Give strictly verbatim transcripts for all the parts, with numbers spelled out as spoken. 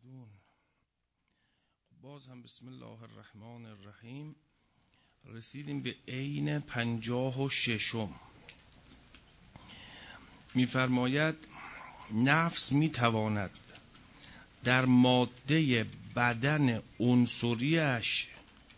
یعمدون. باز هم بسم الله الرحمن الرحیم رسیدیم به عین پنجاه و ششم. می‌فرماید نفس می‌تواند در ماده بدن عنصریش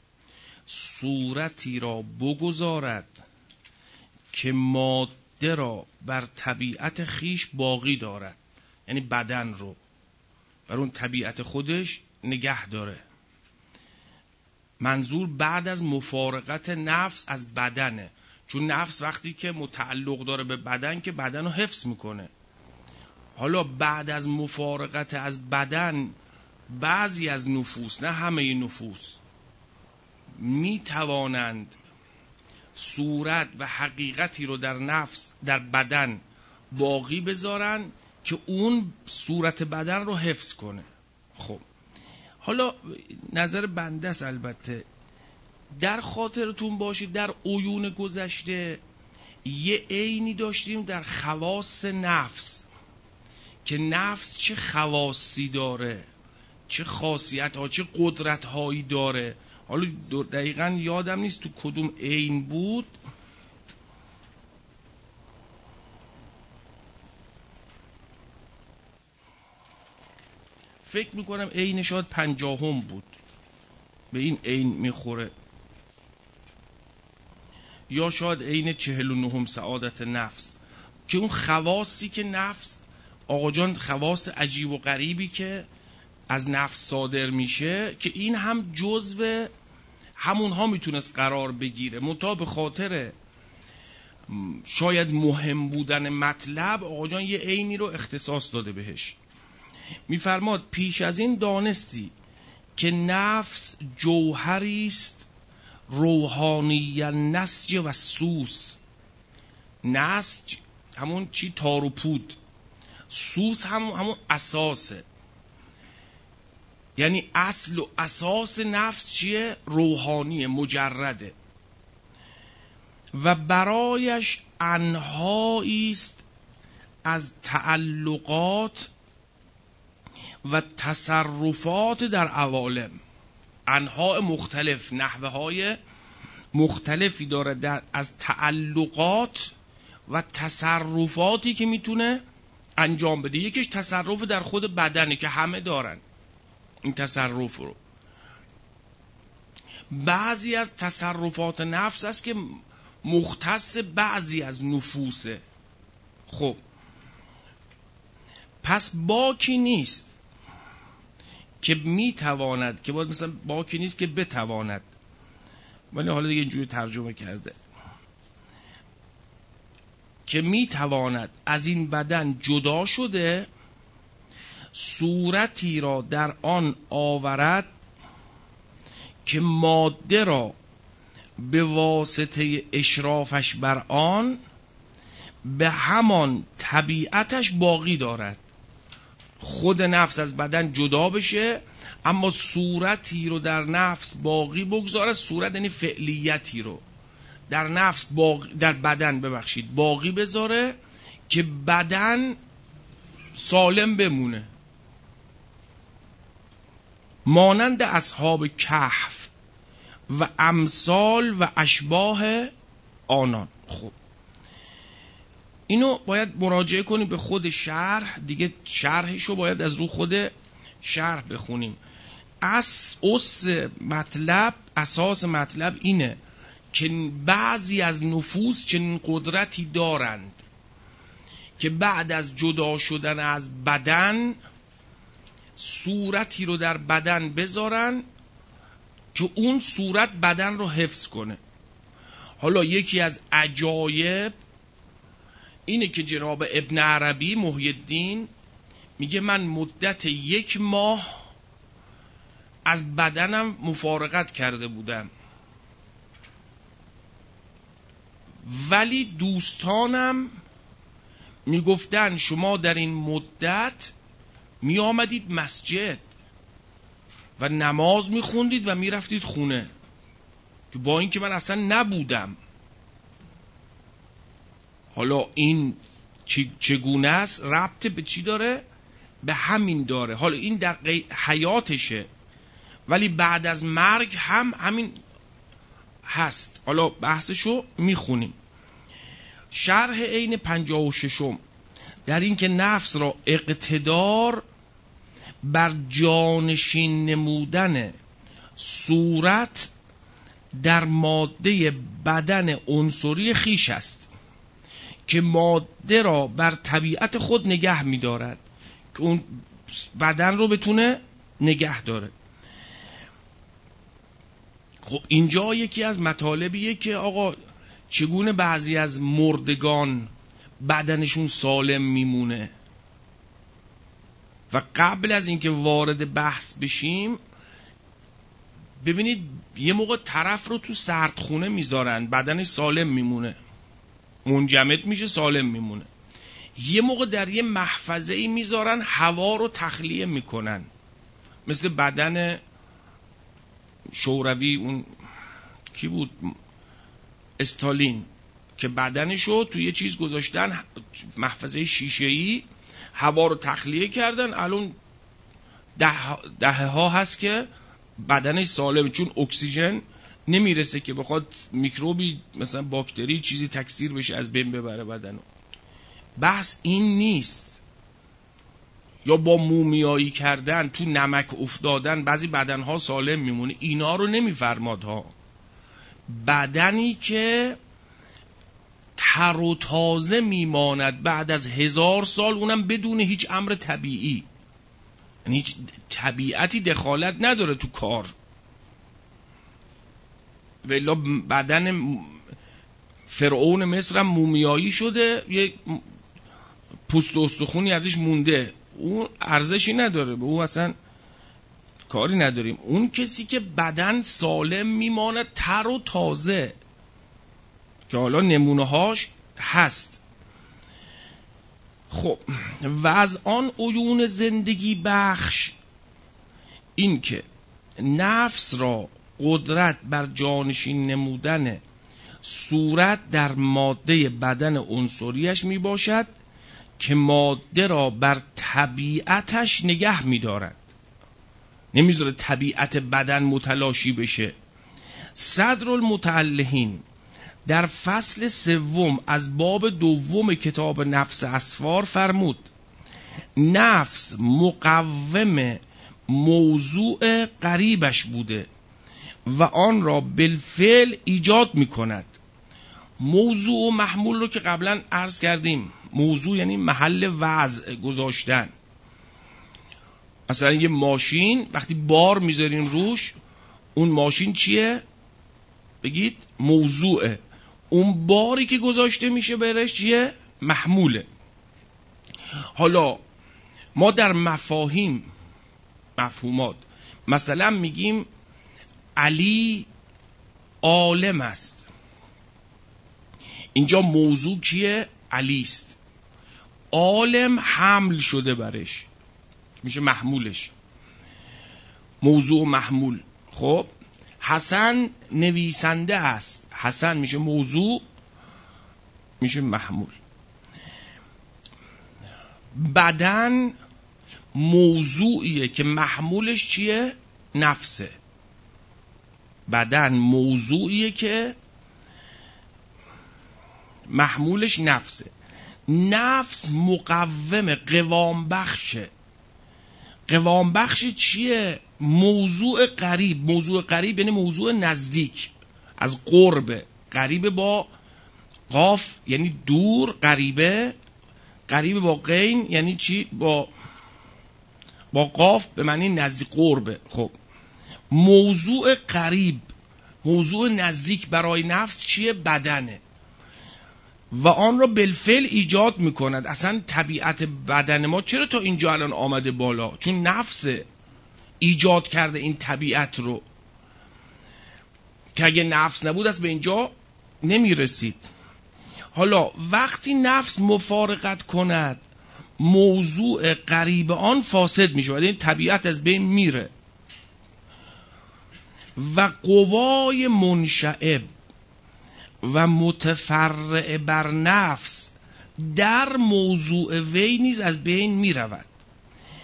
صورتی را بگذارد که ماده را بر طبیعت خیش باقی دارد، یعنی بدن رو بر اون طبیعت خودش نگه داره. منظور بعد از مفارقت نفس از بدنه، چون نفس وقتی که متعلق داره به بدن که بدن رو حفظ میکنه. حالا بعد از مفارقت از بدن بعضی از نفوس، نه همه نفوس، می توانند صورت و حقیقتی رو در نفس در بدن باقی بذارن که اون صورت بدن رو حفظ کنه. خب حالا نظر بنده است، البته در خاطرتون باشید در عیون گذشته یه عینی داشتیم در خواص نفس که نفس چه خواصی داره، چه خاصیت ها، چه قدرت هایی داره. حالا دقیقا یادم نیست تو کدوم عین بود. فکر میکنم عین شاید پنجاهم بود، به این عین میخوره، یا شاید عین چهل و نهم سعادت نفس، که اون خواصی که نفس آقا جان، خواص عجیب و غریبی که از نفس صادر میشه، که این هم جزو همونها میتونست قرار بگیره، منتها به خاطر شاید مهم بودن مطلب آقا جان یه عینی رو اختصاص داده بهش. میفرماد پیش از این دانستی که نفس جوهری است روحانی نسج و سوس. نسج همون چی تار و پود، سوس هم همون اساسه. یعنی اصل و اساس نفس چیه؟ روحانی مجرده و برایش انهایی است از تعلقات و تصرفات در عوالم. انواع مختلف، نحوه های مختلفی داره در از تعلقات و تصرفاتی که میتونه انجام بده. یکیش تصرف در خود بدنه که همه دارن این تصرف رو. بعضی از تصرفات نفس است که مختص بعضی از نفوسه. خب پس باکی نیست که میتواند، که باید مثلا باکی نیست که بتواند، ولی حالا دیگه اینجوری ترجمه کرده که میتواند از این بدن جدا شده صورتی را در آن آورد که ماده را به واسطه اشرافش بر آن به همان طبیعتش باقی دارد. خود نفس از بدن جدا بشه اما صورتی رو در نفس باقی بگذاره. صورت یعنی فعلیتی رو در نفس باقی، در بدن ببخشید باقی بذاره که بدن سالم بمونه، مانند اصحاب کهف و امثال و اشباه آنان. خب اینو باید مراجعه کنیم به خود شرح دیگه، شرحشو باید از رو خود شرح بخونیم. اس اس مطلب، اساس مطلب اینه که بعضی از نفوس چنین قدرتی دارند که بعد از جدا شدن از بدن صورتی رو در بدن بذارن که اون صورت بدن رو حفظ کنه. حالا یکی از عجایب اینه که جناب ابن عربی محی الدین میگه من مدت یک ماه از بدنم مفارقت کرده بودم، ولی دوستانم میگفتن شما در این مدت می آمدید مسجد و نماز می خوندید و می رفتید خونه، که با این که من اصلا نبودم. حالا این چگونه است؟ ربط به چی داره؟ به همین داره. حالا این در حیاتشه ولی بعد از مرگ هم همین هست. حالا بحثشو میخونیم. شرح عین پنجاه و ششم در این که نفس را اقتدار بر جانشین نمودن صورت در ماده بدن عنصری خیش است که ماده را بر طبیعت خود نگه می‌دارد که اون بدن رو بتونه نگه داره. خب اینجا یکی از مطالبیه که آقا چگونه بعضی از مردگان بدنشون سالم میمونه. و قبل از اینکه وارد بحث بشیم ببینید یه موقع طرف رو تو سردخونه میذارن بدنش سالم میمونه، منجمد میشه، سالم میمونه. یه موقع در یه محفظه ای میذارن هوا رو تخلیه میکنن، مثل بدن شوروی اون کی بود، استالین، که بدنشو توی یه چیز گذاشتن، محفظه شیشه‌ای، هوا رو تخلیه کردن. الان ده دهه ها هست که بدنش سالمه، چون اکسیژن نمیرسه که بخواد میکروبی مثلا باکتری چیزی تکثیر بشه از بین ببره بدنو. بحث این نیست. یا با مومیایی کردن، تو نمک افتادن بعضی بدنها سالم میمونه، اینا رو نمیفرماد ها. بدنی که تر و تازه میماند بعد از هزار سال، اونم بدون هیچ امر طبیعی، یعنی هیچ طبیعتی دخالت نداره تو کار. ولی بدن فرعون مصر هم مومیایی شده، یک پوست و استخونی ازش مونده، اون ارزشی نداره، به اون اصلا کاری نداریم. اون کسی که بدن سالم میماند تر و تازه، که حالا نمونه هاش هست. خب و از آن عیون زندگی بخش این که نفس را قدرت بر جانشین نمودن صورت در ماده بدن عنصریش می باشد که ماده را بر طبیعتش نگه می دارد، نمیذاره طبیعت بدن متلاشی بشه. صدر المتعلهین در فصل سوم از باب دوم کتاب نفس اسفار فرمود نفس مقوم موضوع قریبش بوده و آن را بالفعل ایجاد می کند. موضوع و محمول رو که قبلا عرض کردیم. موضوع یعنی محل وضع گذاشتن. مثلا یه ماشین وقتی بار میذاریم روش، اون ماشین چیه؟ بگید موضوعه. اون باری که گذاشته میشه برش چیه؟ محموله. حالا ما در مفاهیم، مفهومات، مثلا میگیم علی عالم است، اینجا موضوع کیه؟ علی است. عالم حمل شده برش، میشه محمولش. موضوع محمول. خب حسن نویسنده است، حسن میشه موضوع، میشه محمول. بدن موضوعیه که محمولش چیه؟ نفسه. بدن موضوعیه که محمولش نفسه. نفس مقوم، قوام بخشه. قوام بخش چیه؟ موضوع قریب. موضوع قریب یعنی موضوع نزدیک، از قرب. قریب با قاف یعنی دور، قریبه. قریب با غین یعنی چی؟ با با قاف به معنی نزدیک، قربه. خب موضوع قریب، موضوع نزدیک برای نفس چیه؟ بدنه و آن را بالفعل ایجاد میکند. اصلا طبیعت بدن ما چرا تا اینجا الان آمده بالا؟ چون نفس ایجاد کرده این طبیعت رو، که اگه نفس نبود از به اینجا نمیرسید. حالا وقتی نفس مفارقت کند، موضوع قریب آن فاسد میشه و این طبیعت از بین میره و قوای منشعب و متفرع بر نفس در موضوع وی نیز از بین می رود.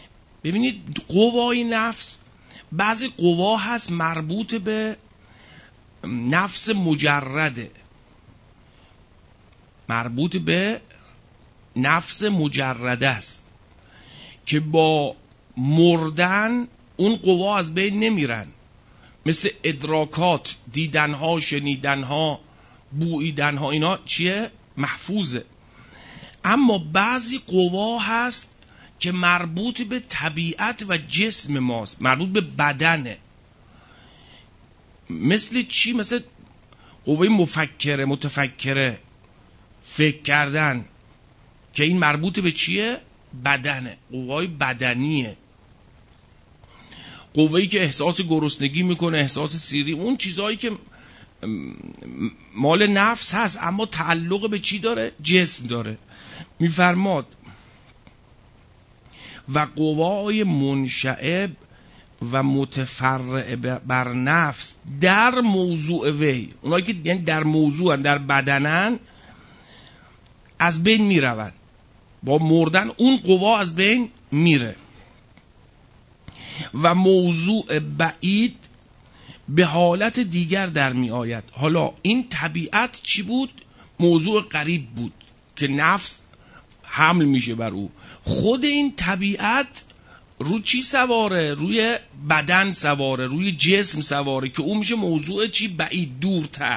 ببینید قوای نفس، بعضی قوا هست مربوط به نفس مجرده، مربوط به نفس مجرده است که با مردن اون قوا از بین نمیرن، مثل ادراکات، دیدنها، شنیدنها، بوییدنها، اینا چیه؟ محفوظه. اما بعضی قوا هست که مربوط به طبیعت و جسم ماست، مربوط به بدنه. مثل چی؟ مثل قوه مفکره، متفکره، فکر کردن، که این مربوط به چیه؟ بدنه، قوای بدنیه. قوه‌ای که احساس گرسنگی میکنه، احساس سیری، اون چیزهایی که مال نفس هست اما تعلق به چی داره؟ جسم داره. میفرماد و قوای منشعب و متفرع بر نفس در موضوع وی، اونایی که یعنی در موضوع، در بدنن، از بین میرود. با مردن اون قوا از بین میره. و موضوع بعید به حالت دیگر در می آید. حالا این طبیعت چی بود؟ موضوع قریب بود که نفس حمل میشه بر او. خود این طبیعت رو چی سواره؟ روی بدن سواره، روی جسم سواره، که اون میشه موضوع چی؟ بعید، دورتر.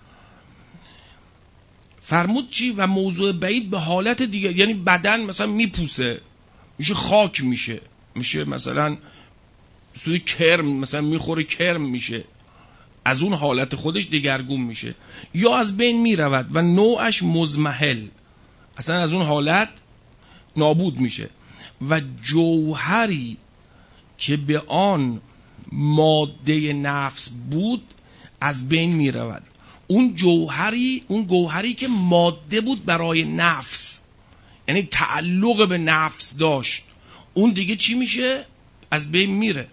فرمود چی؟ و موضوع بعید به حالت دیگر، یعنی بدن مثلا میپوسه، میشه خاک، میشه میشه مثلا سوی کرم، مثلا میخوره کرم میشه، از اون حالت خودش دگرگون میشه یا از بین میرود و نوعش مزمحل، اصلا از اون حالت نابود میشه. و جوهری که به آن ماده نفس بود از بین میرود. اون جوهری، اون گوهری که ماده بود برای نفس، یعنی تعلق به نفس داشت، اون دیگه چی میشه؟ از بین میره.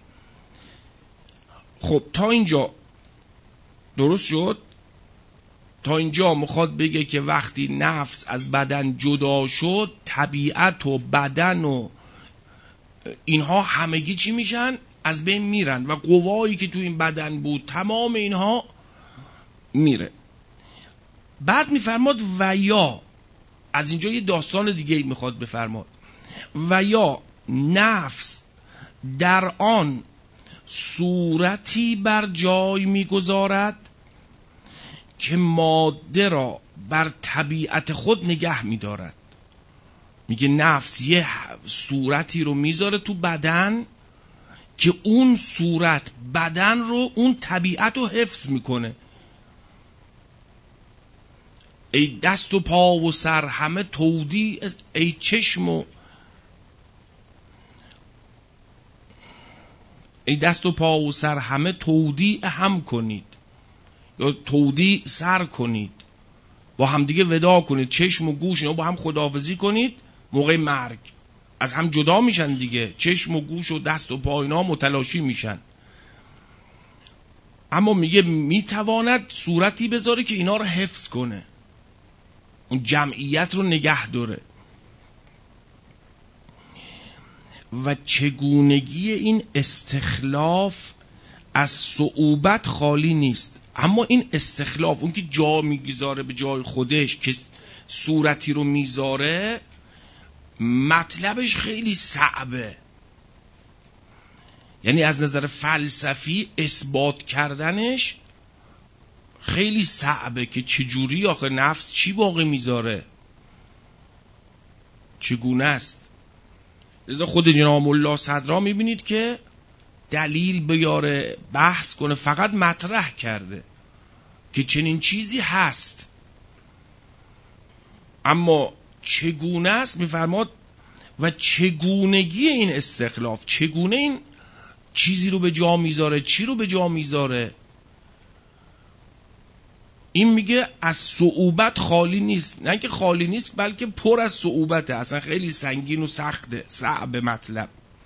خب تا اینجا درست شد؟ تا اینجا میخواد بگه که وقتی نفس از بدن جدا شد، طبیعت و بدن و اینها همگی چی میشن؟ از بین میرن و قوایی که تو این بدن بود تمام اینها میره. بعد میفرماد و یا، از اینجا یه داستان دیگه میخواد بفرماد، و یا نفس در آن صورتی بر جای میگذارد که ماده را بر طبیعت خود نگه میدارد. میگه نفس یه صورتی رو میذاره تو بدن که اون صورت بدن رو، اون طبیعت رو حفظ میکنه. ای دست و پا و سر همه تودی، ای چشم و ای دست و پا و سر همه تودی هم کنید، یا تودی سر کنید، با هم دیگه ودا کنید، چشم و گوش اینا با هم خداحافظی کنید. موقع مرگ از هم جدا میشن دیگه، چشم و گوش و دست و پا اینا متلاشی میشن. اما میگه میتواند صورتی بذاره که اینا رو حفظ کنه، اون جمعیت رو نگه داره. و چگونگی این استخلاف از صعوبت خالی نیست. اما این استخلاف، اون که جا میگذاره به جای خودش، که صورتی رو میذاره، مطلبش خیلی صعبه. یعنی از نظر فلسفی اثبات کردنش خیلی صعبه که چجوری آخه نفس چی باقی میذاره، چگونه است. لذا خود جناب ملا صدرا میبینید که دلیل بیاره، بحث کنه، فقط مطرح کرده که چنین چیزی هست. اما چگونه است؟ میفرماد و چگونگی این استخلاف، چگونه این چیزی رو به جا میذاره، چی رو به جا میذاره. این میگه از صعوبت خالی نیست، نه که خالی نیست بلکه پر از صعوبته، اصلا خیلی سنگین و سخته، صعب مطلب.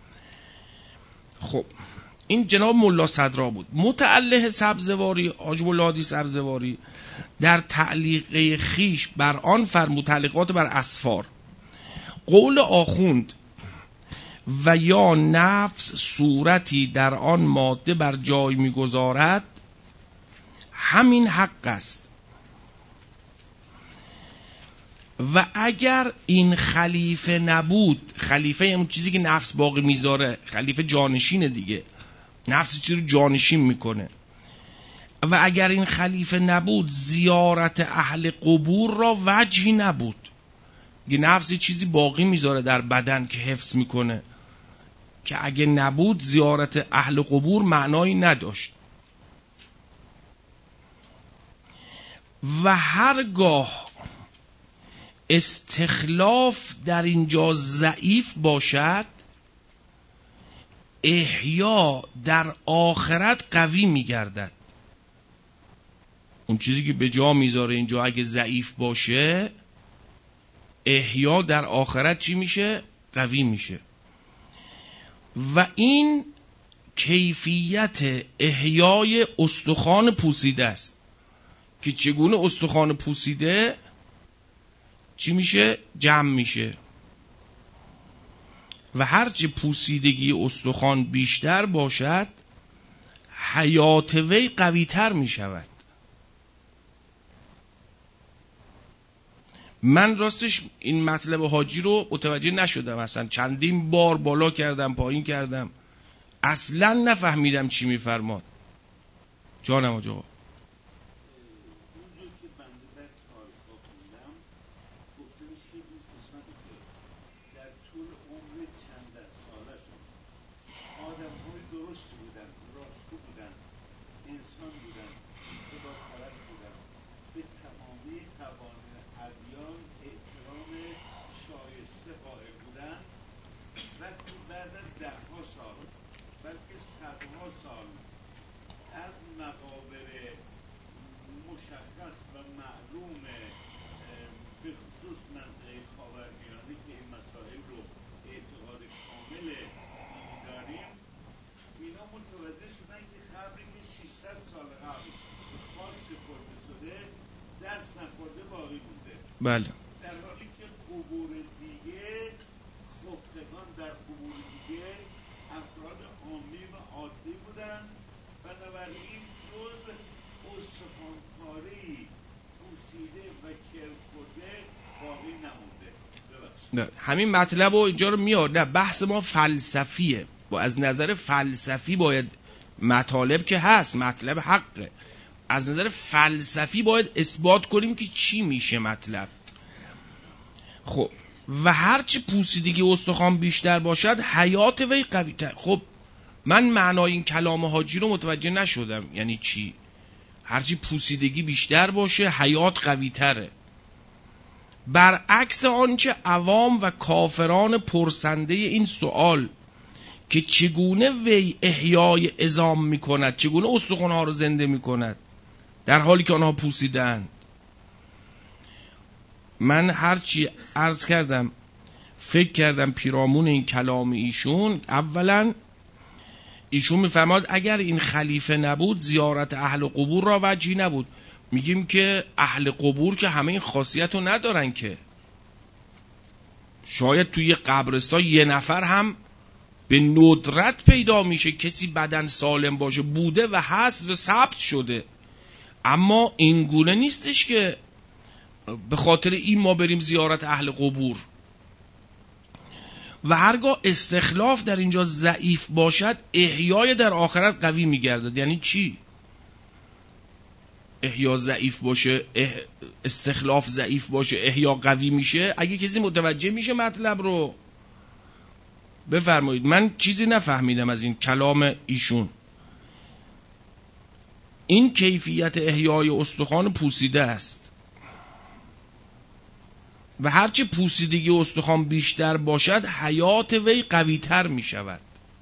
خب این جناب ملا صدرا بود. متعلق سبزواری، حاج مولادی سبزواری در تعلیقه خیش بر آن فرمود، تعلیقات بر اسفار، قول آخوند و یا نفس صورتی در آن ماده بر جای میگذارد، همین حق است. و اگر این خلیفه نبود، خلیفه همون چیزی که نفس باقی میذاره، خلیفه جانشینه دیگه، نفس چیزی رو جانشین میکنه. و اگر این خلیفه نبود زیارت اهل قبور را وجهی نبود. یه نفس چیزی باقی میذاره در بدن که حفظ میکنه، که اگه نبود زیارت اهل قبور معنایی نداشت. و هرگاه استخلاف در اینجا ضعیف باشد، احیا در آخرت قوی میگردد. اون چیزی که به جا میذاره اینجا اگه ضعیف باشه، احیا در آخرت چی میشه؟ قوی میشه. و این کیفیت احیای استخوان پوسیده است که چگونه استخوان پوسیده چی میشه؟ جمع میشه. و هرچه پوسیدگی استخوان بیشتر باشد، حیات وی قوی تر میشود. من راستش این مطلب حاجی رو متوجه نشدم، اصلا چندین بار بالا کردم پایین کردم، اصلا نفهمیدم چی میفرماد. جانم آجا بله. در حالی که قبور دیگه خفتگان در قبور دیگه افراد عامی و عادی بودن، بنابراین جز استخوان‌کاری پوسیده و کرخورده باقی نمونده. نه همین مطلب رو اینجا رو میاد. نه بحث ما فلسفیه، با از نظر فلسفی باید مطالب که هست مطلب حقه، از نظر فلسفی باید اثبات کنیم که چی میشه مطلب. خب و هرچی پوسیدگی استخوان بیشتر باشد حیات وی قوی تر. خب من معنای این کلام حاجی رو متوجه نشدم، یعنی چی؟ هرچی پوسیدگی بیشتر باشه حیات قوی تره، برعکس آنچه عوام و کافران پرسنده این سوال که چگونه وی احیای عظام میکند، چگونه استخوانها رو زنده میکند در حالی که آنها پوسیدن. من هرچی عرض کردم فکر کردم پیرامون این کلام ایشون، اولا ایشون میفرماد اگر این خلیفه نبود زیارت اهل قبور را وجهی نبود. میگیم که اهل قبور که همه این خاصیت رو ندارن، که شاید توی قبرستان یه نفر هم به ندرت پیدا میشه کسی بدن سالم باشه، بوده و هست و ثبت شده، اما این گونه نیستش که به خاطر این ما بریم زیارت اهل قبور. و هرگاه استخلاف در اینجا ضعیف باشد احیای در آخرت قوی میگردد. یعنی چی؟ احیا ضعیف باشه، استخلاف ضعیف باشه، احیا قوی میشه. اگه کسی متوجه میشه مطلب رو بفرمایید. من چیزی نفهمیدم از این کلام ایشون. این کیفیت احیای استخوان پوسیده است و هرچی پوسیدگی استخوان بیشتر باشد حیات وی قوی تر می شود،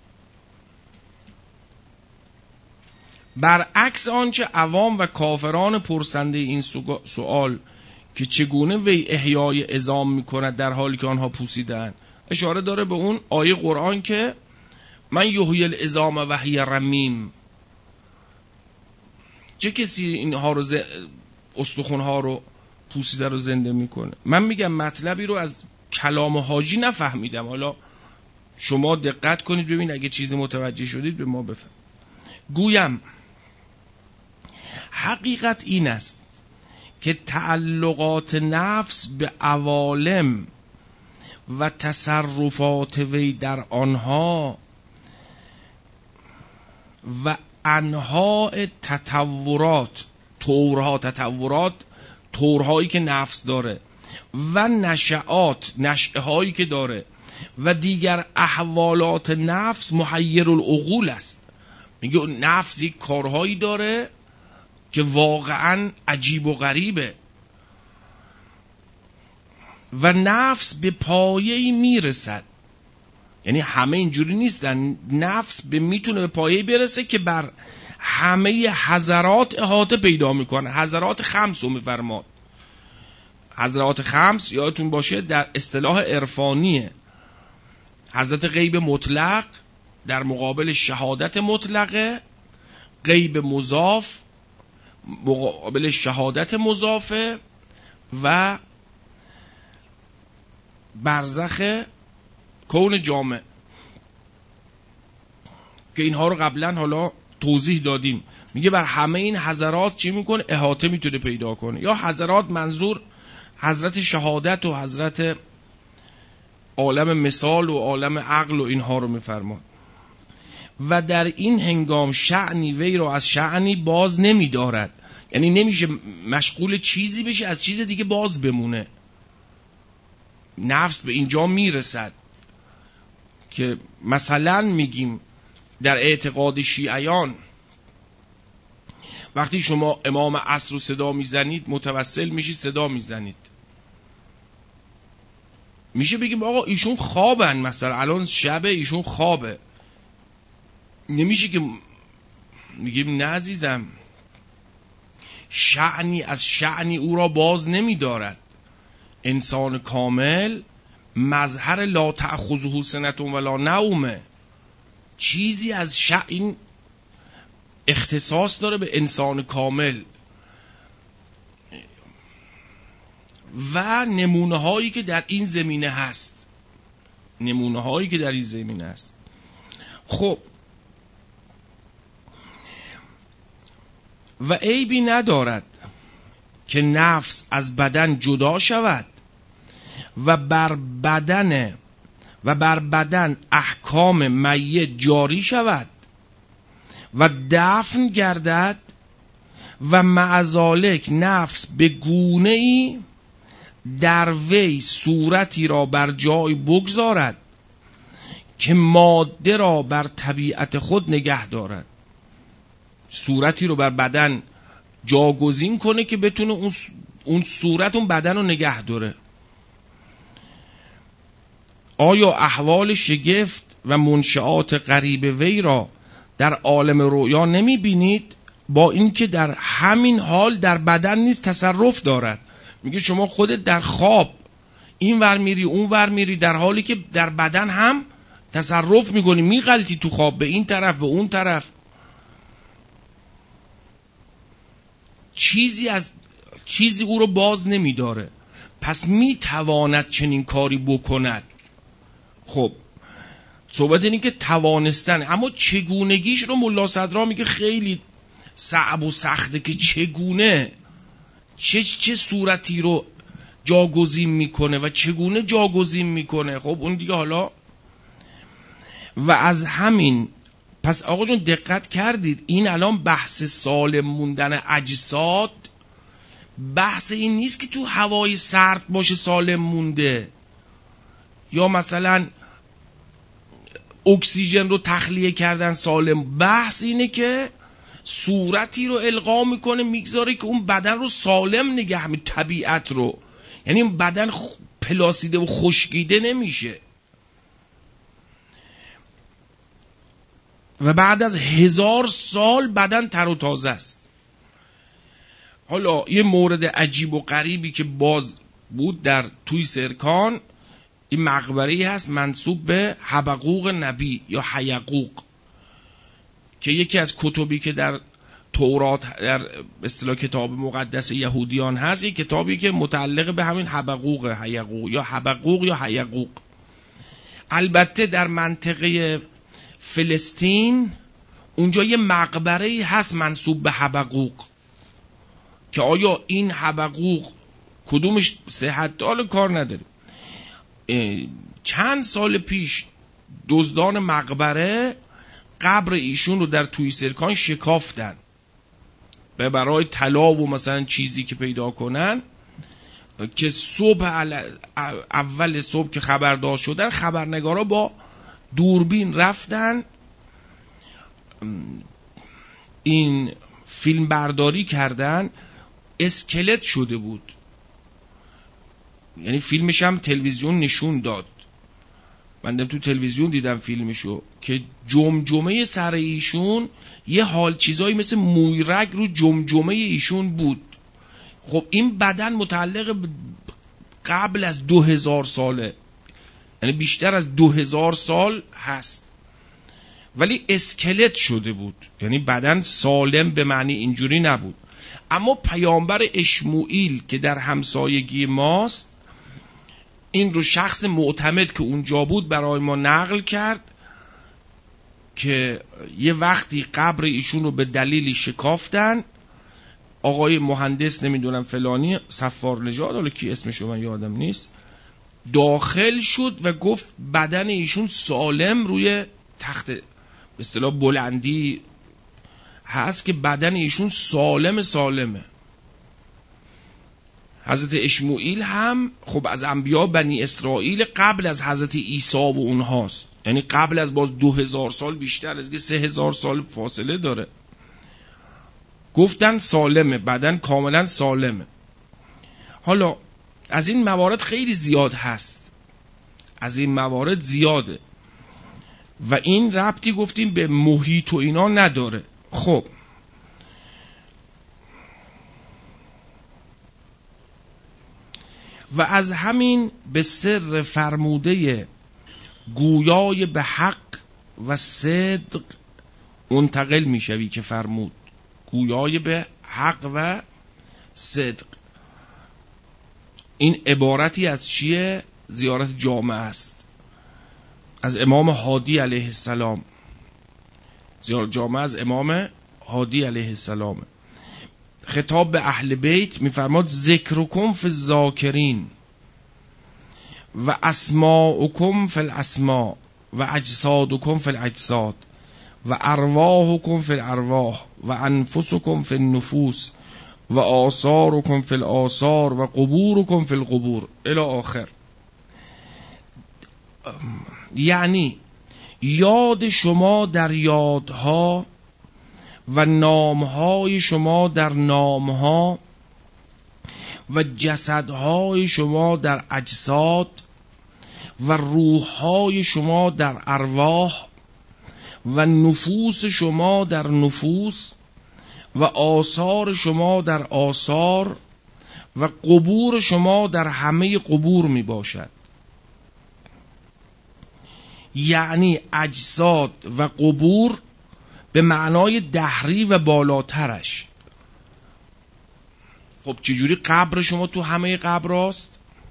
برعکس آنچه عوام و کافران پرسنده این سوال که چگونه وی احیای عظام می کند در حالی که آنها پوسیدند. اشاره داره به اون آیه قرآن که من یحیی العظام و هی رمیم. چه کسی اینها رو ز... استخوانها رو پوسیده رو زنده میکنه؟ من میگم مطلبی رو از کلام حاجی نفهمیدم، حالا شما دقت کنید ببین اگه چیزی متوجه شدید به ما بفهم. گویم حقیقت این است که تعلقات نفس به عوالم و تصرفات وی در آنها و انواع تطورات، طورها، تطورات طورهایی که نفس داره و نشعات، نشعه هایی که داره و دیگر احوالات نفس محیر العقول است. میگه نفس یک کارهایی داره که واقعا عجیب و غریبه و نفس به پایه‌ای میرسد. یعنی همه اینجوری نیستن، نفس به میتونه به پایه‌ای برسه که بر همه حضرات احاطه پیدا میکنه. حضرات خمس رو میفرماد. حضرات خمس یادتون باشه در اصطلاح عرفانیه. حضرت غیب مطلق در مقابل شهادت مطلقه، غیب مضاف مقابل شهادت مضافه و برزخ کون جامع که اینها رو قبلا حالا توضیح دادیم. میگه بر همه این حضرات چی میکنه؟ احاطه میتونه پیدا کنه. یا حضرات منظور حضرت شهادت و حضرت عالم مثال و عالم عقل و اینها رو میفرماد. و در این هنگام شأنی وی رو از شأنی باز نمیدارد، یعنی نمیشه مشغول چیزی بشه از چیز دیگه باز بمونه. نفس به اینجا میرسد که مثلا میگیم در اعتقاد شیعیان وقتی شما امام عصر رو صدا میزنید متوسل میشید صدا میزنید، میشه بگیم آقا ایشون خوابن، مثلا الان شبه ایشون خوابه. نمیشه که میگیم نه عزیزم، شأنی از شأنی او را باز نمیدارد. انسان کامل مظهر لا تأخذه سنة ولا نومه، چیزی از شأن اختصاص داره به انسان کامل. و نمونه هایی که در این زمینه هست، نمونه هایی که در این زمینه هست. خب و عیبی ندارد که نفس از بدن جدا شود و بر بدن و بر بدن احکام میت جاری شود و دفن گردد و معذالک نفس به گونه ای در وی صورتی را بر جای بگذارد که ماده را بر طبیعت خود نگه دارد. صورتی رو بر بدن جاگزین کنه که بتونه اون اون صورت اون بدن رو نگه داره. آیا احوال شگفت و منشآت غریب وی را در عالم رویا نمی بینید؟ با اینکه در همین حال در بدن نیز تصرف دارد. میگه شما خودت در خواب این ور میری اون ور میری، در حالی که در بدن هم تصرف میکنی، میغلطی تو خواب به این طرف به اون طرف. چیزی از چیزی او رو باز نمیداره، پس میتواند چنین کاری بکند. خب صحبت اینه که توانستن، اما چگونگیش رو ملا صدرا میگه خیلی صعب و سخته که چگونه چه چه صورتی رو جاگزین میکنه و چگونه جاگزین میکنه. خب اون دیگه حالا و از همین پس آقا جون دقت کردید این الان بحث سالم موندن اجساد، بحث این نیست که تو هوای سرد باشه سالم مونده، یا مثلا اکسیژن رو تخلیه کردن سالم. بحث اینه که صورتی رو القا میکنه میگذاره که اون بدن رو سالم نگه می، طبیعت رو، یعنی اون بدن پلاسیده و خشکیده نمیشه. و بعد از هزار سال بدن تر و تازه است. حالا یه مورد عجیب و غریبی که باز بود در توی سرکان، این مقبره‌ای هست منسوب به حبقوق نبی یا حیقوق، که یکی از کتبی که در تورات در اصطلاح کتاب مقدس یهودیان هست، یک کتابی که متعلق به همین حبقوق حیقوق یا حبقوق یا حیقوق. البته در منطقه فلسطین اونجا یه مقبره‌ای هست منسوب به حبقوق که آیا این حبقوق کدومش صحت داره کار نداره. چند سال پیش دزدان مقبره قبر ایشون رو در توی سرکان شکافتن به برای طلا و مثلا چیزی که پیدا کنن، که صبح اول صبح که خبردار شدن خبرنگارا با دوربین رفتن این فیلم برداری کردن، اسکلت شده بود، یعنی فیلمش هم تلویزیون نشون داد، من تو تلویزیون دیدم فیلمشو که جمجمه سر ایشون یه حال چیزایی مثل مویرگ رو جمجمه ایشون بود. خب این بدن متعلق قبل از دو هزار ساله، یعنی بیشتر از دو هزار سال هست، ولی اسکلت شده بود، یعنی بدن سالم به معنی اینجوری نبود. اما پیامبر اشموئیل که در همسایگی ماست این رو شخص معتمد که اونجا بود برای ما نقل کرد که یه وقتی قبر ایشون رو به دلیلی شکافتن، آقای مهندس نمیدونم فلانی صفار نژاد، حالا کی اسمشو من یادم نیست، داخل شد و گفت بدن ایشون سالم روی تخت به اصطلاح بلندی هست که بدن ایشون سالم سالمه. حضرت اشموئیل هم خب از انبیا بنی اسرائیل قبل از حضرت عیسی و اونهاست، یعنی قبل از باز دو هزار سال بیشتر از که سه هزار سال فاصله داره. گفتن سالمه، بدن کاملا سالمه. حالا از این موارد خیلی زیاد هست، از این موارد زیاده و این ربطی گفتیم به محیط و اینا نداره. خب و از همین به سر فرموده گویای به حق و صدق منتقل میشوی که فرمود گویای به حق و صدق. این عبارتی از چیه؟ زیارت جامعه است، از امام هادی علیه السلام. زیارت جامعه از امام هادی علیه السلام. خطاب به اهل بیت میفرماد ذکرکم فی الذاکرین و اسماؤکم فی الاسماء و اجسادکم فی الاجساد و ارواحکم فی الارواح و انفسکم فی النفوس و آثارکم فی الآثار و قبورکم فی القبور الی آخر. یعنی یاد شما در یادها و نامهای شما در نامها و جسدهای شما در اجساد و روحهای شما در ارواح و نفوس شما در نفوس و آثار شما در آثار و قبور شما در همه قبور می باشد. یعنی اجساد و قبور به معنای دهری و بالاترش. خب چجوری قبر شما تو همه قبر هاست؟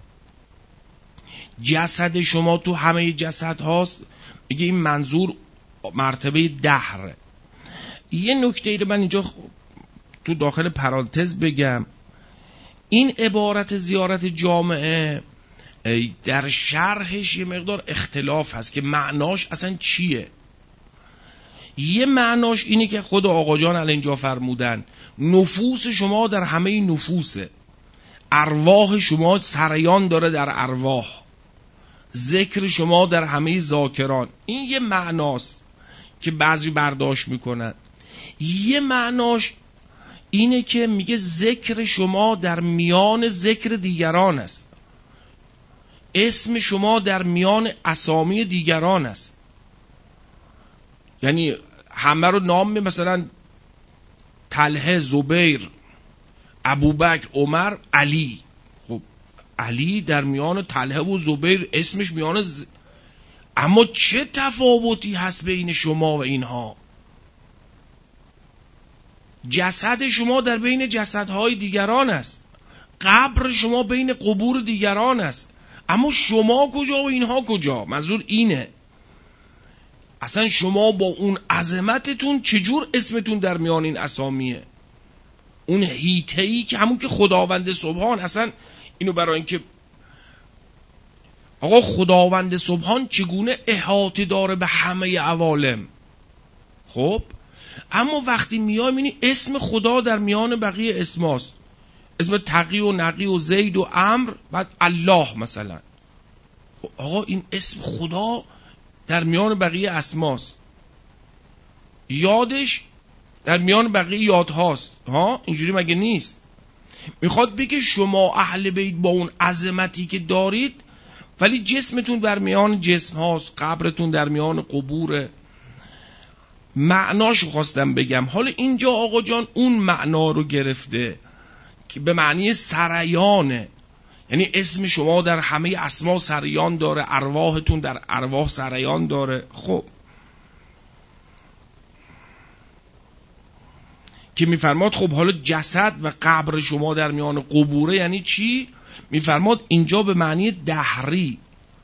جسد شما تو همه جسد هاست؟ میگه این منظور مرتبه دهره. یه نکته ای رو من اینجا تو داخل پرانتز بگم، این عبارت زیارت جامعه در شرحش یه مقدار اختلاف هست که معناش اصلا چیه. یه معناش اینه که خود آقا جان علی اینجا فرمودن نفوس شما در همه نفوسه، ارواح شما سریان داره در ارواح، ذکر شما در همه ذاکران. این یه معناست که بعضی برداشت میکنن. یه معناش اینه که میگه ذکر شما در میان ذکر دیگران است، اسم شما در میان اسامی دیگران است. یعنی همه رو نام می، مثلا طلحه، زبیر، ابوبکر، عمر، علی. خب علی در میان طلحه و زبیر اسمش میان ز... اما چه تفاوتی هست بین شما و اینها؟ جسد شما در بین جسدهای دیگران است، قبر شما بین قبور دیگران است، اما شما کجا و اینها کجا؟ منظور اینه اصلا شما با اون عظمتتون چجور اسمتون در میان این اسامیه؟ اون هیتهی که همون که خداوند سبحان، اصلا اینو برای اینکه آقا خداوند سبحان چگونه احاطه داره به همه عوالم. خب اما وقتی میای میبینی اسم خدا در میان بقیه اسماست، اسم تقی و نقی و زید و امر، بعد الله مثلا. خب آقا این اسم خدا در میان بقیه اسماست، یادش در میان بقیه یادهاست. ها اینجوری مگه نیست؟ میخواد بگه شما اهل بیت با اون عظمتی که دارید ولی جسمتون در میان جسم هاست، قبرتون در میان قبوره. معناشو خواستم بگم. حالا اینجا آقا جان اون معنا رو گرفته که به معنی سریانه، یعنی اسم شما در همه اسما سریان داره، ارواحتون در ارواح سریان داره. خب که میفرماد خب حالا جسد و قبر شما در میان قبوره یعنی چی؟ میفرماد اینجا به معنی دهری،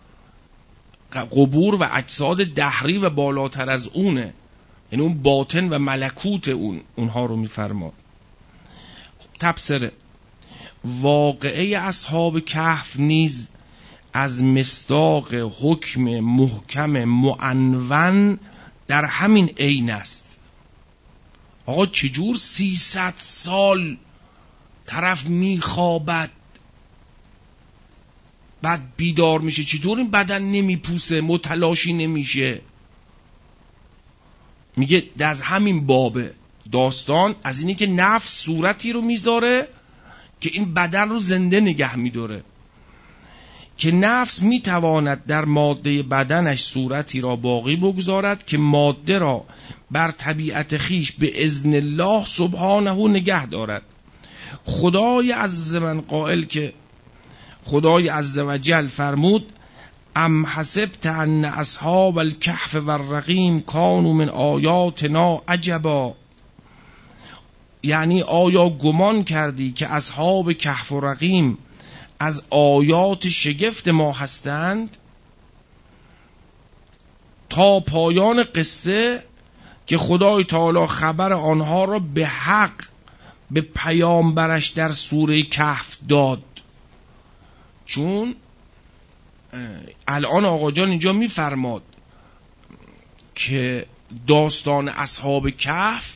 قبور و اجساد دهری و بالاتر از اونه، یعنی اون باطن و ملکوت اون اونها رو میفرماد. تبصره واقعه اصحاب کهف نیز از مصداق حکم محکم معنون در همین عین است. آقا چجور سیصد سال طرف میخوابد بعد بیدار میشه، چطور این بدن نمیپوسه، متلاشی نمیشه؟ میگه از همین باب داستان از اینه که نفس صورتی رو میذاره که این بدن رو زنده نگه میداره، که نفس میتواند در ماده بدنش صورتی را باقی بگذارد که ماده را بر طبیعت خیش به اذن الله سبحانه نگه دارد. خدای عز من قائل که خدای عز و جل فرمود ام حسبت ان اصحاب الکهف و الرقیم کانوا من آیاتنا عجبا، یعنی آیا گمان کردی که اصحاب کهف و رقیم از آیات شگفت ما هستند؟ تا پایان قصه که خدای تعالی خبر آنها را به حق به پیامبرش در سوره کهف داد. چون الان آقا جان اینجا میفرماد که داستان اصحاب کهف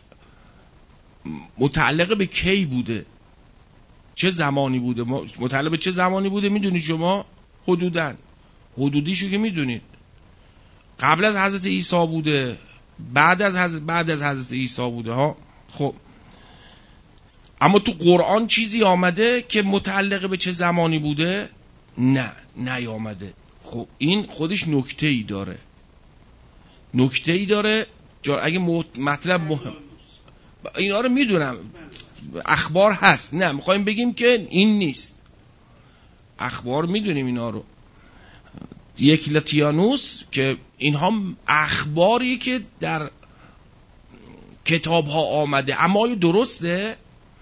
متعلق به کی بوده، چه زمانی بوده، متعلق به چه زمانی بوده میدونی شما؟ حدوداً حدودیشو که میدونید قبل از حضرت عیسی بوده، بعد از حضرت بعد از حضرت عیسی بوده ها. خب اما تو قرآن چیزی آمده که متعلق به چه زمانی بوده؟ نه نیامده. خب این خودش نکته ای داره، نکته ای داره جا اگه مطلب مهم اینا رو میدونم اخبار هست، نه میخوایم بگیم که این نیست، اخبار میدونیم اینا رو. یک لاتیانوس که اینها اخباری که در کتاب ها آمده، اما آیا درسته؟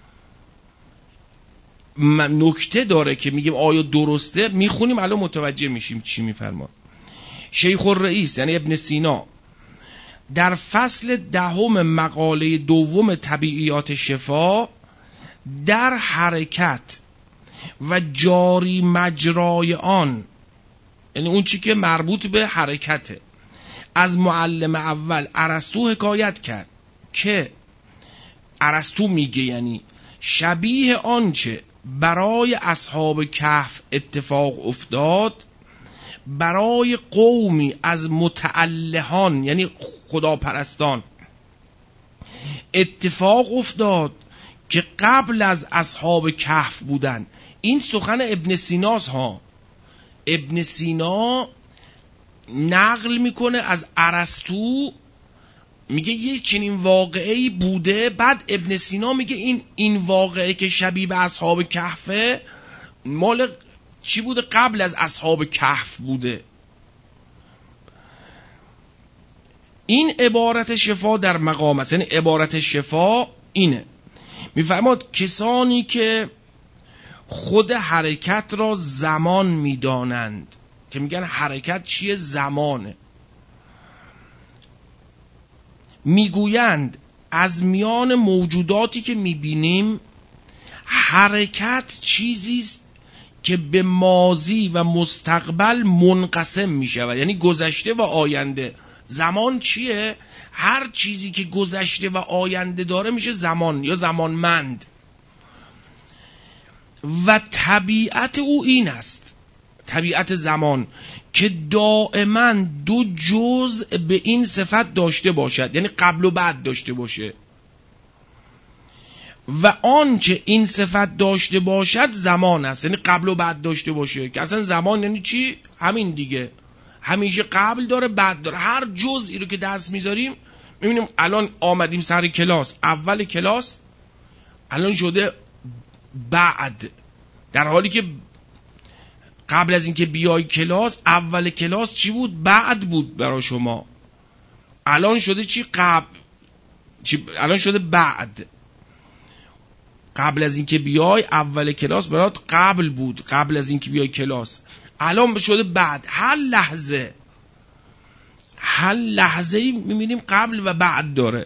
نکته داره که میگیم آیا درسته، میخونیم الان متوجه میشیم چی میفرما. شیخ الرئیس یعنی ابن سینا در فصل دهم مقاله دوم طبیعیات شفا در حرکت و جاری مجرای آن، یعنی اون چی که مربوط به حرکته، از معلم اول ارسطو حکایت کرد که ارسطو میگه یعنی شبیه آنچه برای اصحاب کهف اتفاق افتاد برای قومی از متعلهان یعنی خداپرستان اتفاق افتاد که قبل از اصحاب کهف بودن. این سخن ابن سیناست ها. ابن سینا نقل میکنه از ارسطو، میگه یه چنین واقعه‌ای بوده، بعد ابن سینا میگه این این واقعه که شبیه به اصحاب کهفه مال چی بوده؟ قبل از اصحاب کهف بوده. این عبارت شفا در مقام است، یعنی عبارت شفا اینه، میفرماد کسانی که خود حرکت را زمان میدانند، که میگن حرکت چیه؟ زمانه. میگویند از میان موجوداتی که میبینیم حرکت چیزیست که به ماضی و مستقبل منقسم میشود، یعنی گذشته و آینده. زمان چیه؟ هر چیزی که گذشته و آینده داره میشه زمان یا زمانمند. و طبیعت او این است، طبیعت زمان، که دائما دو جزء به این صفت داشته باشد، یعنی قبل و بعد داشته باشه. و آنچه این صفت داشته باشد زمان است، یعنی قبل و بعد داشته باشه. که اصلا زمان یعنی چی؟ همین دیگه، همیشه قبل داره بعد داره. هر جزئی رو که دست میذاریم میبینیم الان آمدیم سر کلاس، اول کلاس الان شده بعد، در حالی که قبل از اینکه بیای کلاس اول کلاس چی بود؟ بعد بود برای شما. الان شده چی؟ قبل. چی؟ الان شده بعد. قبل از اینکه بیای اول کلاس برات قبل بود، قبل از اینکه بیای کلاس. الان شده بعد. هر لحظه هر لحظه ای میبینیم قبل و بعد داره.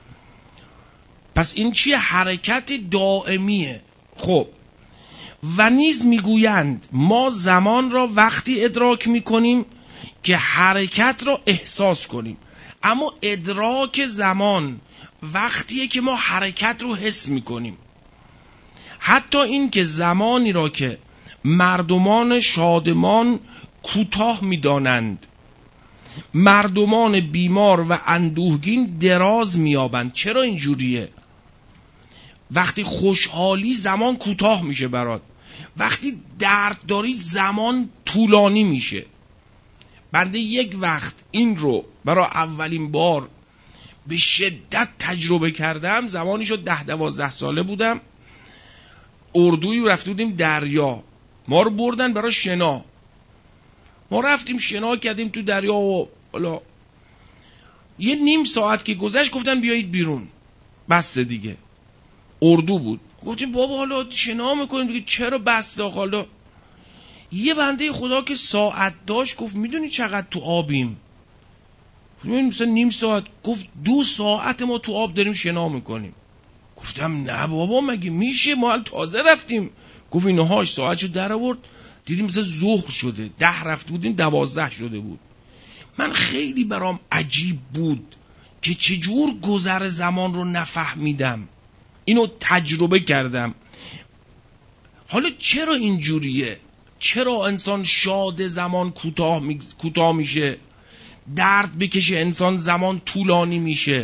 پس این چیه؟ حرکت دائمیه. خب و نیز میگویند ما زمان را وقتی ادراک میکنیم که حرکت را احساس کنیم. اما ادراک زمان وقتیه که ما حرکت رو حس میکنیم. حتی این که زمانی را که مردمان شادمان کوتاه میدانند، مردمان بیمار و اندوهگین دراز میابند. چرا اینجوریه؟ وقتی خوشحالی زمان کوتاه میشه برات، وقتی درد داری زمان طولانی میشه. بنده یک وقت این رو برای اولین بار به شدت تجربه کردم. زمانی شد ده دوازده ساله بودم، اردویی رفته بودیم دریا، ما رو بردن برای شنا. ما رفتیم شنا کردیم تو دریا و حالا یه نیم ساعت که گذشت گفتن بیایید بیرون، بس دیگه. اردو بود. گفتیم بابا حالا شنا میکنیم دیگه، چرا بس؟ حالا یه بنده خدا که ساعت داشت گفت میدونی چقدر تو آبیم؟ مثلا نیم ساعت. گفت دو ساعت ما تو آب داریم شنا میکنیم. گفتم نه بابا مگه میشه، ما تازه رفتیم. گفت اینهاش ساعتشو در آورد، دیدیم مثلا ظهر شده، ده رفته بودیم دوازده شده بود. من خیلی برام عجیب بود که چجور گذر زمان رو نفهمیدم. اینو تجربه کردم. حالا چرا اینجوریه؟ چرا انسان شاد زمان کوتاه می... کوتاه میشه، درد بکشه انسان زمان طولانی میشه؟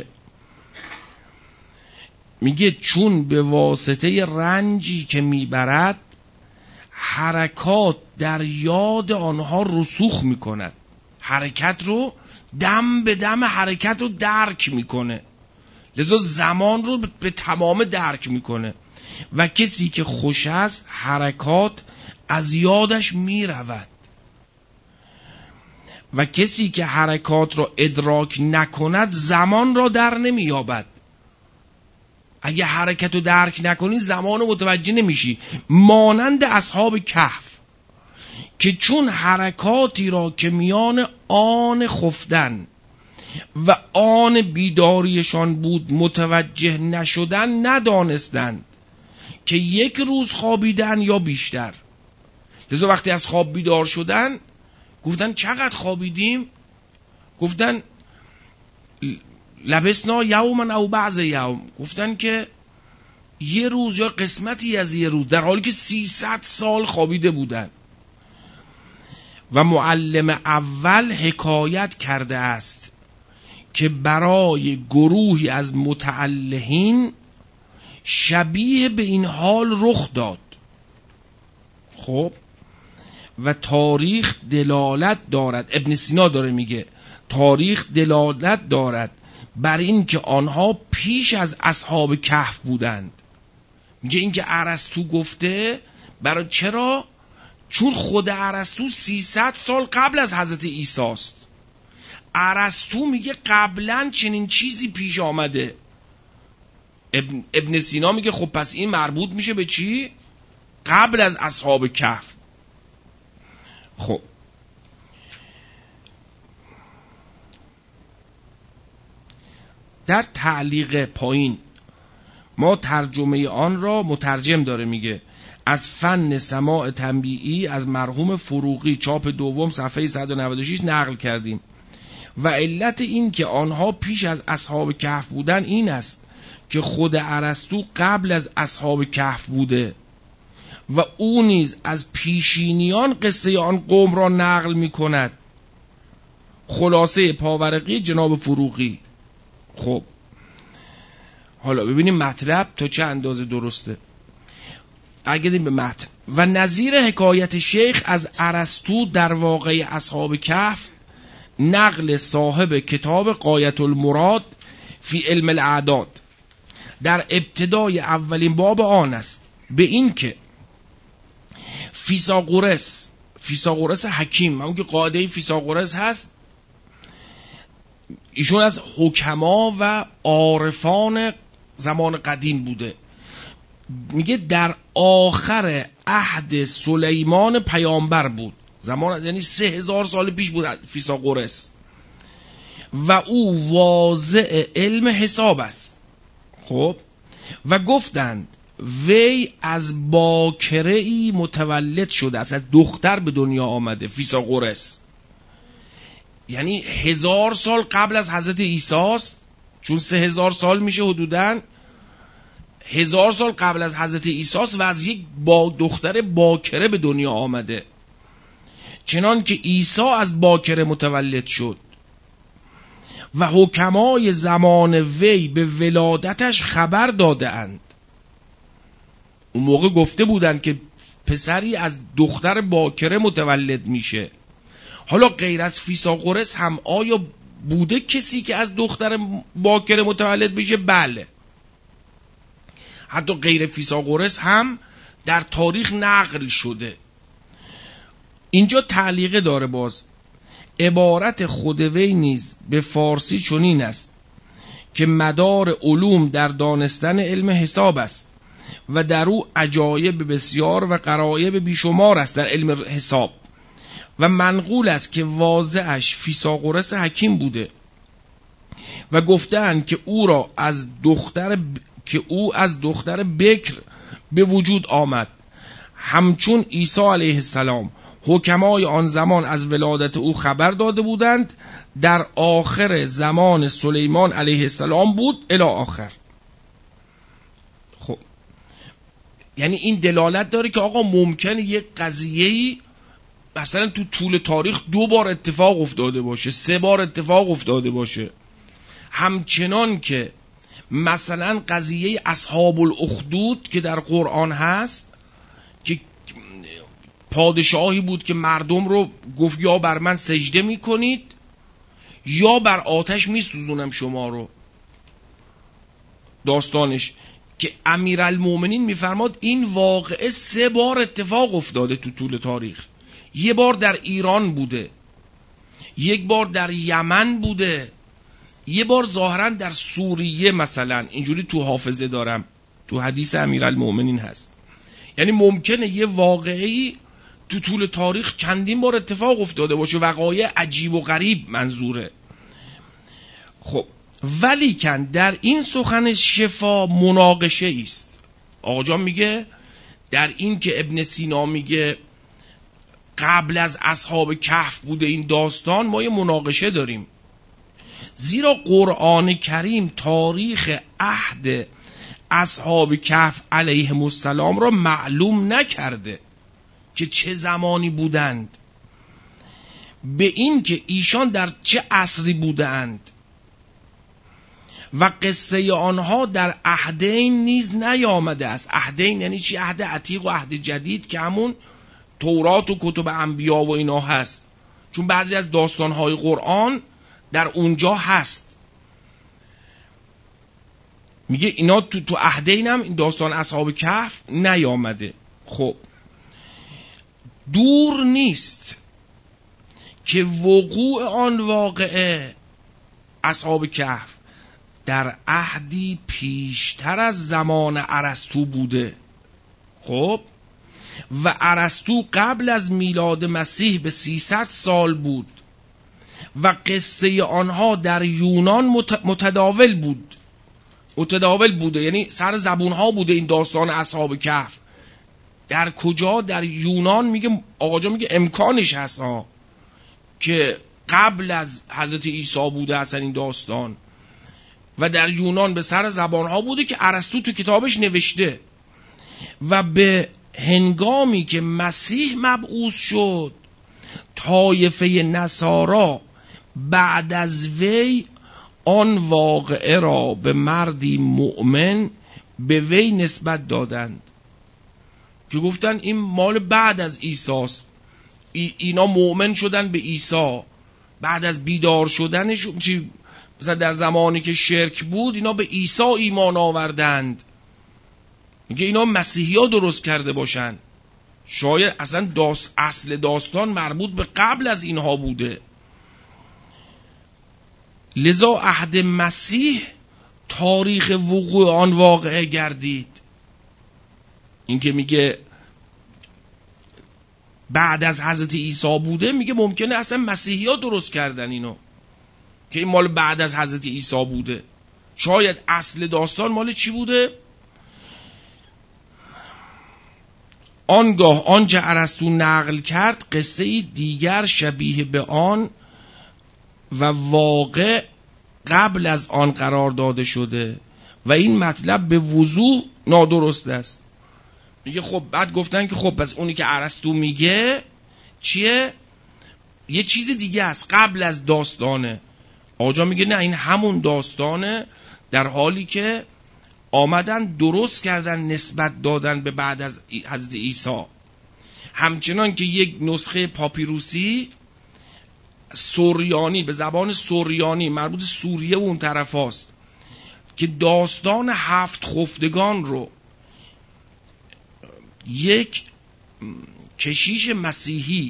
میگه چون به واسطه رنجی که میبرد حرکات در یاد آنها رسوخ میکند. حرکت رو دم به دم حرکت رو درک میکنه، لذا زمان رو به تمام درک میکنه. و کسی که خوش است حرکات از یادش میرود، و کسی که حرکات را ادراک نکند زمان را در نمییابد. اگه حرکت رو درک نکنی زمان رو متوجه نمیشی. مانند اصحاب کهف که چون حرکاتی را که میان آن خفتن و آن بیداریشان بود متوجه نشدن، ندانستند که یک روز خوابیدن یا بیشتر. لذا وقتی از خواب بیدار شدن گفتن چقدر خوابیدیم؟ گفتن لبسنا یوما او بعض یوم، گفتن که یه روز یا قسمتی از یه روز، در حالی که سیصد سال خوابیده بودن. و معلم اول حکایت کرده است که برای گروهی از متعلهین شبیه به این حال رخ داد. خب و تاریخ دلالت دارد، ابن سینا داره میگه تاریخ دلالت دارد بر این که آنها پیش از اصحاب کهف بودند. میگه این که ارسطو گفته برای چرا؟ چون خود ارسطو سیصد سال قبل از حضرت عیسی است. ارسطو میگه قبلا چنین چیزی پیش آمده. ابن, ابن سینا میگه خب پس این مربوط میشه به چی؟ قبل از اصحاب کهف. خب در تعلیق پایین ما ترجمه آن را مترجم داره میگه از فن سماع تنبیهی از مرحوم فروغی چاپ دوم صفحه صد و نود و شش نقل کردیم و علت این که آنها پیش از اصحاب کهف بودن این است که خود ارسطو قبل از اصحاب کهف بوده و او نیز از پیشینیان قصه آن قوم را نقل می کند. خلاصه پاورقی جناب فروغی. خب حالا ببینیم مطلب تا چه اندازه درسته. برگردیم به متن. و نظیر حکایت شیخ از ارسطو در واقع اصحاب کهف نقل صاحب کتاب غایت المراد فی علم الاعداد در ابتدای اولین باب آن است، به این که فیثاغورس فیثاغورس حکیم، اون که قاعده فیثاغورس هست، ایشون از حکما و عارفان زمان قدیم بوده. میگه در آخر عهد سلیمان پیامبر بود، زمان یعنی سه هزار سال پیش بود فیثاغورس، و او واضع علم حساب است. خب و گفتند وی از باکره ای متولد شده است، از دختر به دنیا آمده. فیثاغورس یعنی هزار سال قبل از حضرت عیسی است، چون سه هزار سال میشه حدوداً، هزار سال قبل از حضرت عیسی است و از یک با دختر باکره به دنیا آمده، چنان که عیسی از باکره متولد شد. و حکمای زمان وی به ولادتش خبر داده اند. اون موقع گفته بودند که پسری از دختر باکره متولد میشه. حالا غیر از فیثاغورس هم آیا بوده کسی که از دختر باکره متولد بشه؟ بله، حتی غیر فیثاغورس هم در تاریخ نقل شده. اینجا تعلیقه داره باز. عبارت خود وی نیز به فارسی چنین است که مدار علوم در دانستن علم حساب است و در او عجایب بسیار و غرایب بیشمار است در علم حساب، و منقول است که واضعش فیثاغورس حکیم بوده و گفتند که او را از دختر ب... که او از دختر بکر به وجود آمد، همچون عیسی علیه السلام. حکمای آن زمان از ولادت او خبر داده بودند، در آخر زمان سلیمان علیه السلام بود الی آخر. خب یعنی این دلالت داره که آقا ممکنه یک قضیه‌ای مثلا تو طول تاریخ دو بار اتفاق افتاده باشه، سه بار اتفاق افتاده باشه، همچنان که مثلا قضیه اصحاب الاخدود که در قرآن هست که پادشاهی بود که مردم رو گفت یا بر من سجده میکنید یا بر آتش میسوزونم شما رو. داستانش که امیرالمومنین میفرماد این واقعه سه بار اتفاق افتاده تو طول تاریخ. یه بار در ایران بوده، یک بار در یمن بوده، یه بار ظاهرا در سوریه مثلا، اینجوری تو حافظه دارم، تو حدیث امیرالمومنین هست. یعنی ممکنه یه واقعی تو طول تاریخ چندین بار اتفاق افتاده باشه، وقایع عجیب و غریب منظوره. خب ولیکن در این سخن شفا مناقشه است. آقا جان میگه در این که ابن سینا میگه قبل از اصحاب کهف بوده این داستان، ما یه مناقشه داریم، زیرا قرآن کریم تاریخ عهد اصحاب کهف علیهم السلام را معلوم نکرده که چه زمانی بودند، به این که ایشان در چه عصری بودند، و قصه آنها در عهدین نیز نیامده است. عهدین یعنی چی؟ عهد عتیق و عهد جدید که همون تورات و کتب انبیا و اینا هست، چون بعضی از داستانهای قرآن در اونجا هست. میگه اینا تو تو عهدین هم این داستان اصحاب کهف نیامده. خب دور نیست که وقوع آن واقعه اصحاب کهف در عهدی پیشتر از زمان ارسطو بوده. خب و ارسطو قبل از میلاد مسیح به سیصد سال بود و قصه آنها در یونان متداول بود. متداول بوده یعنی سر زبون ها بوده این داستان اصحاب کهف. در کجا؟ در یونان. میگه آقا جان میگه امکانش هست ها که قبل از حضرت عیسی بوده اصلا این داستان و در یونان به سر زبان ها بوده که ارسطو تو کتابش نوشته. و به هنگامی که مسیح مبعوث شد طایفه نصارا بعد از وی آن واقعه را به مردی مؤمن به وی نسبت دادند که گفتن این مال بعد از عیسی است. ای اینا مؤمن شدن به عیسی بعد از بیدار شدنش. چی مثلا در زمانی که شرک بود اینا به عیسی ایمان آوردند. میگه اینا مسیحی ها درست کرده باشن. شاید اصلا داست اصل داستان مربوط به قبل از اینها بوده. لذا عهد مسیح تاریخ وقوع آن واقعه گردید. این که میگه بعد از حضرت عیسی بوده، میگه ممکنه اصلا مسیحی ها درست کردن اینو که این مال بعد از حضرت عیسی بوده. شاید اصل داستان مال چی بوده؟ آنگاه آنچه ارسطو نقل کرد قصه دیگر شبیه به آن و واقع قبل از آن قرار داده شده و این مطلب به وضوح نادرست است. میگه خب بعد گفتن که خب پس اونی که ارسطو میگه چیه؟ یه چیز دیگه است قبل از داستانه. آجا میگه نه این همون داستانه، در حالی که آمدن درست کردن نسبت دادن به بعد از حضرت عیسی. همچنان که یک نسخه پاپیروسی سوریانی به زبان سوریانی مربوط سوریه و اون طرف هاست که داستان هفت خفتگان رو یک کشیش مسیحی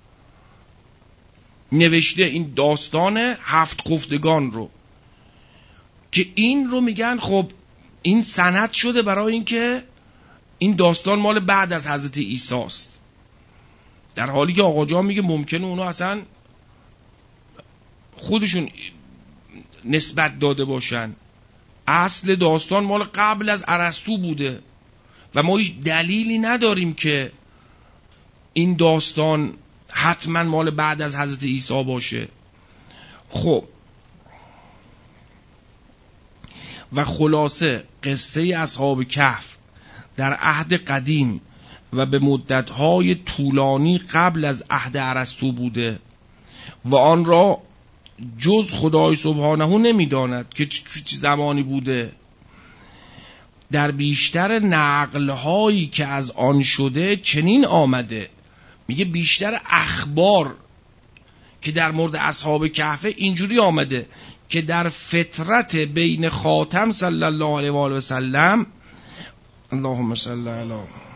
نوشته، این داستان هفت خفتگان رو، که این رو میگن خب این سند شده برای اینکه این داستان مال بعد از حضرت عیسی است، در حالی که آقا جان میگه ممکنه اونو اصلا خودشون نسبت داده باشن. اصل داستان مال قبل از ارسطو بوده و ما هیچ دلیلی نداریم که این داستان حتما مال بعد از حضرت عیسی باشه. خب و خلاصه قصه اصحاب کهف در عهد قدیم و به مدت‌های طولانی قبل از عهد ارسطو بوده و آن را جز خدای سبحانه نمی‌داند که چه زمانی بوده. در بیشتر نقل‌هایی که از آن شده چنین آمده، میگه بیشتر اخبار که در مورد اصحاب کهف اینجوری آمده که در فترت بین خاتم صلی الله علیه و آله و سلم، اللهم صل علی،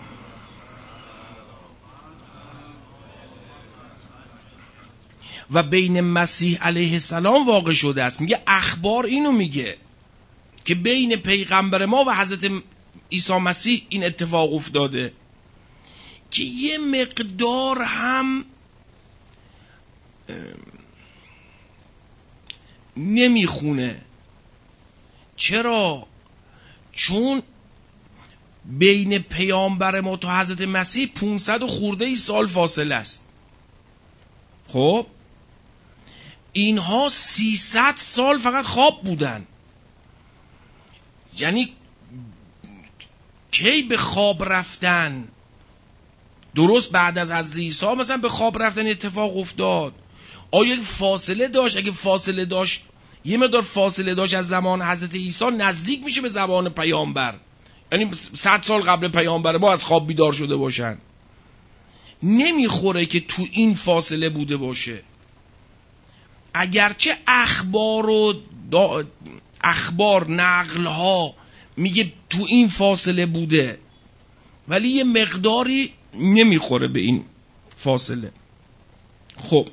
و بین مسیح علیه السلام واقع شده است. میگه اخبار اینو میگه که بین پیغمبر ما و حضرت عیسی مسیح این اتفاق افتاده که یه مقدار هم نمیخونه. چرا؟ چون بین پیامبر ما تا حضرت مسیح پانصد و خورده ای سال فاصله است. خب اینها سیصد سال فقط خواب بودن. یعنی کی به خواب رفتن؟ درست بعد از حضرت عیسی مثلا به خواب رفتن اتفاق افتاد. آیا فاصله داشت؟ اگه فاصله داشت، یه مقدار فاصله داشت از زمان حضرت عیسی، نزدیک میشه به زمان پیامبر، یعنی صد سال قبل پیامبر ما از خواب بیدار شده باشن. نمیخوره که تو این فاصله بوده باشه. اگرچه اخبار و دا... اخبار نقل ها میگه تو این فاصله بوده، ولی یه مقداری نمیخوره به این فاصله. خب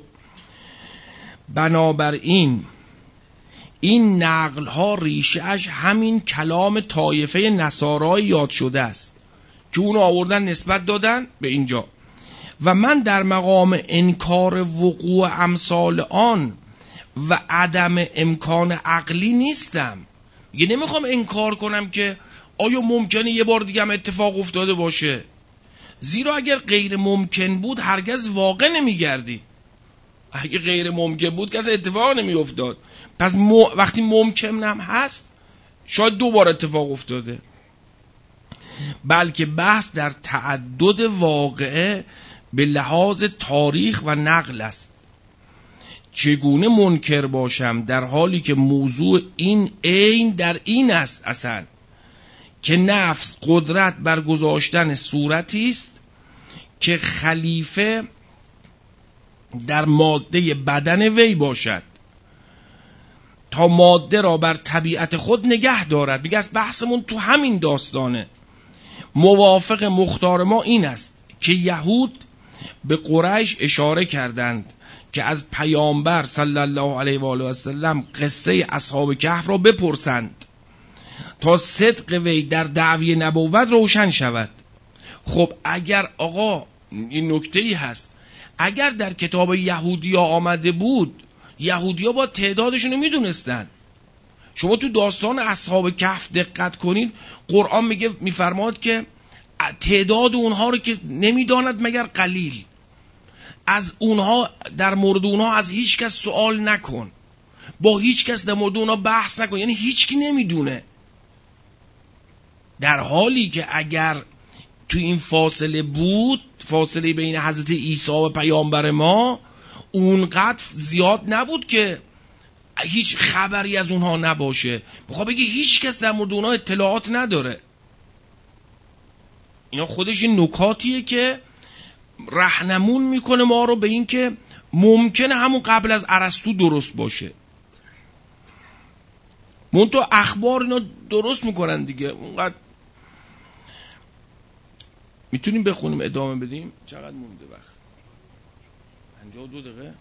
بنابراین این نقل ها ریشه اش همین کلام طایفه نصارای یاد شده است که اونو آوردن نسبت دادن به اینجا. و من در مقام انکار وقوع امثال آن و عدم امکان عقلی نیستم. یه نمیخوام انکار کنم که آیا ممکنه یه بار دیگه هم اتفاق افتاده باشه، زیرا اگر غیر ممکن بود هرگز واقع نمیگردی. اگه غیر ممکن بود کسی اتفاق نمی افتاد. پس م... وقتی ممکن هم هست شاید دو بار اتفاق افتاده. بلکه بحث در تعدد واقعه به لحاظ تاریخ و نقل است. چگونه منکر باشم در حالی که موضوع این عین در این است اصلا که نفس قدرت بر گذاشتن صورتی است که خلیفه در ماده بدن وی باشد تا ماده را بر طبیعت خود نگه دارد. میگه از بحثمون تو همین داستانه. موافق مختار ما این است که یهود به قریش اشاره کردند که از پیامبر صلی الله علیه و آله و سلم قصه اصحاب کهف را بپرسند تا صدق وی در دعوی نبوت روشن شود. خب اگر آقا این نکته‌ای هست، اگر در کتاب یهودیا آمده بود یهودیا با تعدادشون رو میدونستن. شما تو داستان اصحاب کهف دقت کنید، قرآن میگه میفرماد که تعداد اونها رو که نمیداند مگر قلیل. از اونها در مورد اونها از هیچ کس سوال نکن، با هیچ کس در مورد اونها بحث نکن، یعنی هیچ کی نمیدونه. در حالی که اگر تو این فاصله بود، فاصله بین حضرت عیسی و پیامبر ما اونقدر زیاد نبود که هیچ خبری از اونها نباشه. بخواه بگی هیچ کس در مورد اونها اطلاعات نداره. اینا خودش این نکاتیه که راهنمون میکنه ما رو به این که ممکنه همون قبل از ارسطو درست باشه. منتها اخبار اینا درست میکنن دیگه. اونقدر میتونیم بخونیم ادامه بدیم؟ چقدر مونده وقت؟ پنجاه و دو دقیقه.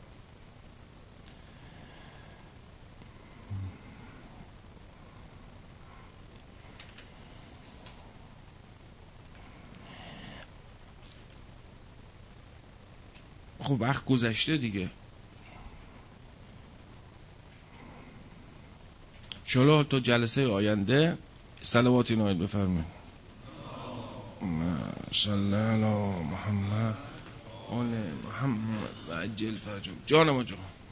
خب وقت گذشته دیگه. شلو تا جلسه آینده صلواتی نایید بفرمایید. صلی علی محمد آل محمد و عجل فرجهم. جانم جان.